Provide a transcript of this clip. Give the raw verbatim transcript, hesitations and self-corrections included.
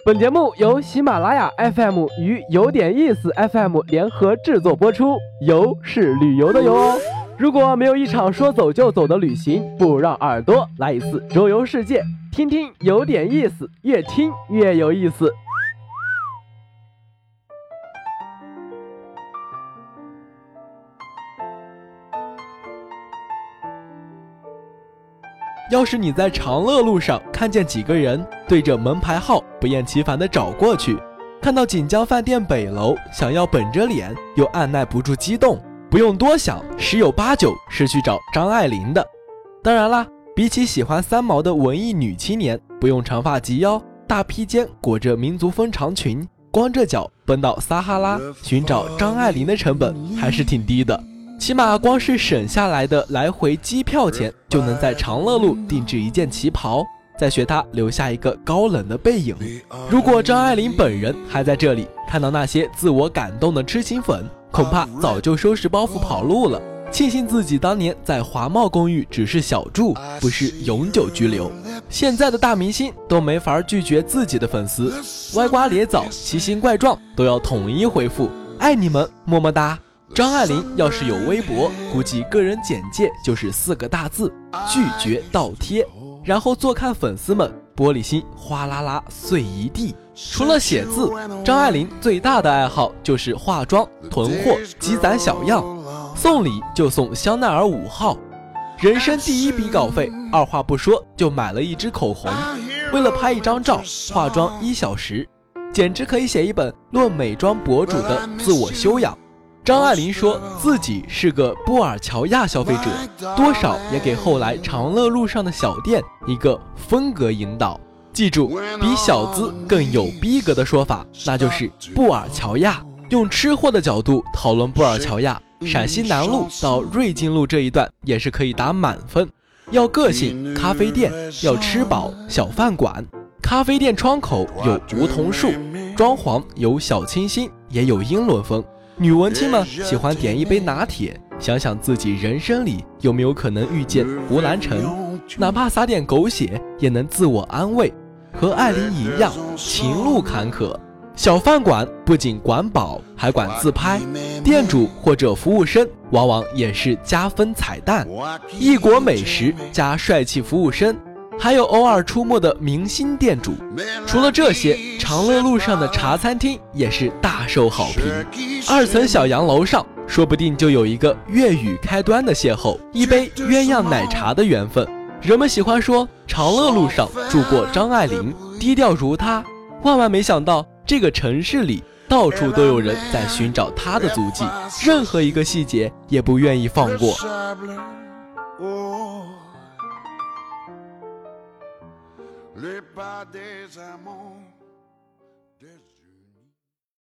本节目由喜马拉雅 F M 与有点意思 F M 联合制作播出，游是旅游的游哦。如果没有一场说走就走的旅行，不如让耳朵来一次周游世界，听听有点意思，越听越有意思。 要是你在长乐路上看见几个人对着门牌号不厌其烦地找过去，看到锦江饭店北楼，想要本着脸又按耐不住激动，不用多想，十有八九是去找张爱玲的。当然啦，比起喜欢三毛的文艺女青年，不用长发及腰，大披肩裹着民族风长裙，光着脚奔到撒哈拉寻找张爱玲的成本还是挺低的。起码光是省下来的来回机票钱，就能在长乐路定制一件旗袍，再学她留下一个高冷的背影。如果张爱玲本人还在这里，看到那些自我感动的痴情粉，恐怕早就收拾包袱跑路了，庆幸自己当年在华茂公寓只是小住，不是永久居留。现在的大明星都没法拒绝自己的粉丝，歪瓜裂枣奇形怪状都要统一回复爱你们么么哒。张爱玲要是有微博，估计个人简介就是四个大字：拒绝倒贴。然后坐看粉丝们玻璃心哗啦啦碎一地。除了写字，张爱玲最大的爱好就是化妆、囤货、积攒小样。送礼就送香奈儿五号，人生第一笔稿费，二话不说就买了一支口红。为了拍一张照，化妆一小时，简直可以写一本论美妆博主的自我修养。张爱玲说自己是个布尔乔亚消费者，多少也给后来长乐路上的小店一个风格引导。记住，比小资更有逼格的说法，那就是布尔乔亚。用吃货的角度讨论布尔乔亚，陕西南路到瑞金路这一段也是可以打满分。要个性，咖啡店；要吃饱，小饭馆。咖啡店窗口有梧桐树，装潢有小清新，也有英伦风。女文青们喜欢点一杯拿铁，想想自己人生里有没有可能遇见胡兰成，哪怕撒点狗血也能自我安慰。和爱玲一样，情路坎坷。小饭馆不仅管饱，还管自拍，店主或者服务生往往也是加分彩蛋。异国美食加帅气服务生，还有偶尔出没的明星店主。除了这些，长乐路上的茶餐厅也是大受好评。二层小洋楼上说不定就有一个粤语开端的邂逅，一杯鸳鸯奶茶的缘分。人们喜欢说长乐路上住过张爱玲，低调如她。万万没想到，这个城市里到处都有人在寻找她的足迹，任何一个细节也不愿意放过。 Les pas des amants, des